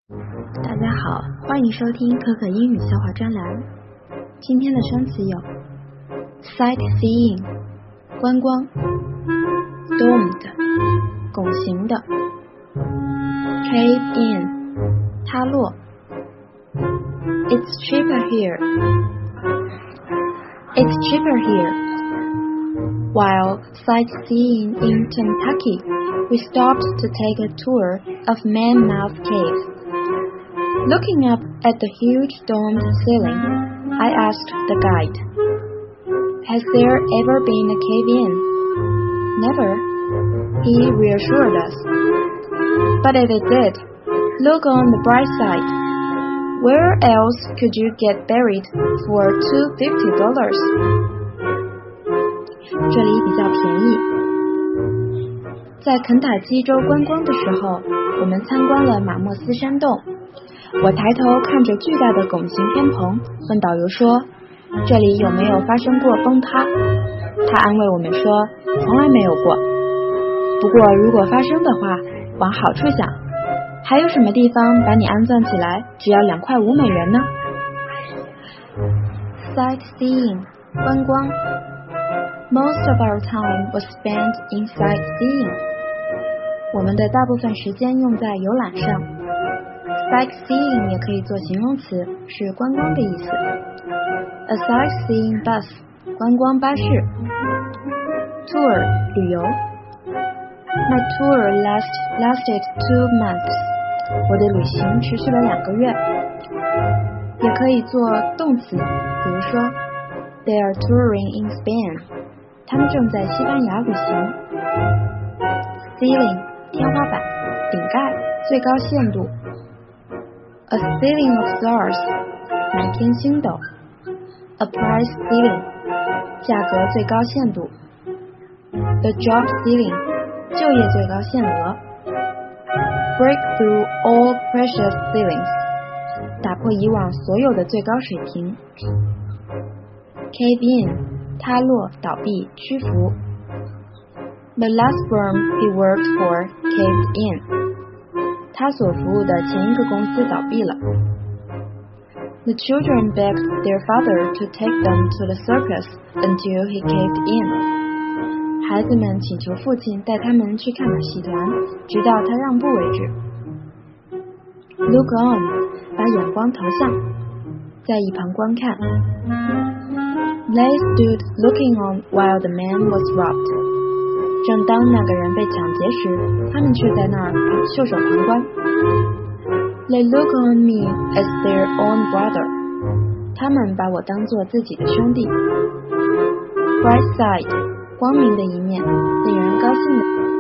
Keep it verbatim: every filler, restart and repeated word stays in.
大家好，欢迎收听可可英语笑话专栏。今天的生词有 sightseeing 观光， domed 拱形的， cave in 塌落， It's cheaper here It's cheaper here While sightseeing in Kentucky, we stopped to take a tour of Man-Mouth Cave.Looking up at the huge domed ceiling, I asked the guide, Has there ever been a cave-in? Never, he reassured us. But if it did, look on the bright side. Where else could you get buried for two hundred fifty dollars? 这里比较便宜。在肯塔基州观光的时候，我们参观了马莫斯山洞。我抬头看着巨大的拱形天棚，问导游说，这里有没有发生过崩塌？他安慰我们说，从来没有过。不过如果发生的话，往好处想，还有什么地方把你安葬起来只要两块五美元呢？ Sightseeing 观光， Most of our time was spent in sightseeing. 我们的大部分时间用在游览上。Sightseeing 也可以做形容词，是观光的意思。A sightseeing bus 观光巴士。Tour 旅游。My tour last, lasted two months 我的旅行持续了两个月。也可以做动词，比如说 They are touring in Spain 他们正在西班牙旅行。Ceiling 天花板，顶盖，最高限度。A ceiling of stars 满天星斗。 A price ceiling 价格最高限度。 The job ceiling 就业最高限额。 Break through all precious ceilings 打破以往所有的最高水平。 Cave in 塌落，倒闭，屈服。 The last firm he worked for caved in他所服务的前一个公司倒闭了。 The children begged their father to take them to the circus until he caved in. 孩子们请求父亲带他们去看马戏团，直到他让步为止。 Look on 把眼光投向，在一旁观看。 They stood looking on while the man was robbed.正当那个人被抢劫时，他们却在那儿袖手旁观。 They look on me as their own brother. 他们把我当作自己的兄弟。 Bright side 光明的一面，令人高兴的